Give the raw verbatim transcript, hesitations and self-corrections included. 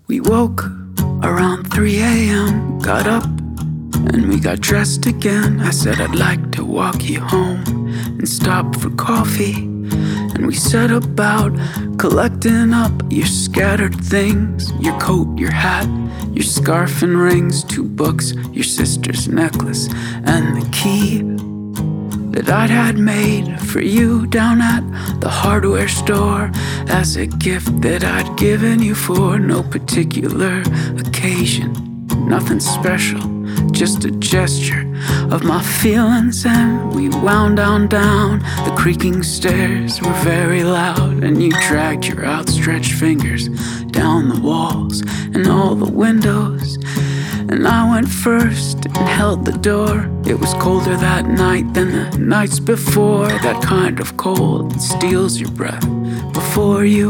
We woke around three a m, got up and we got dressed again. I said I'd like to walk you home and stop for coffee. And we set about collecting up your scattered things, your coat, your hat, your scarf and rings, two books, your sister's necklace, and the key that I'd had made for you down at the hardware store as a gift that I'd given you for no particular occasion. Nothing special, just a gesture of my feelings. And we wound on down. The creaking stairs were very loud, and you dragged your outstretched fingers down the walls and all the windows. And I went first and held the door. It was colder that night than the nights before, that kind of cold that steals your breath before you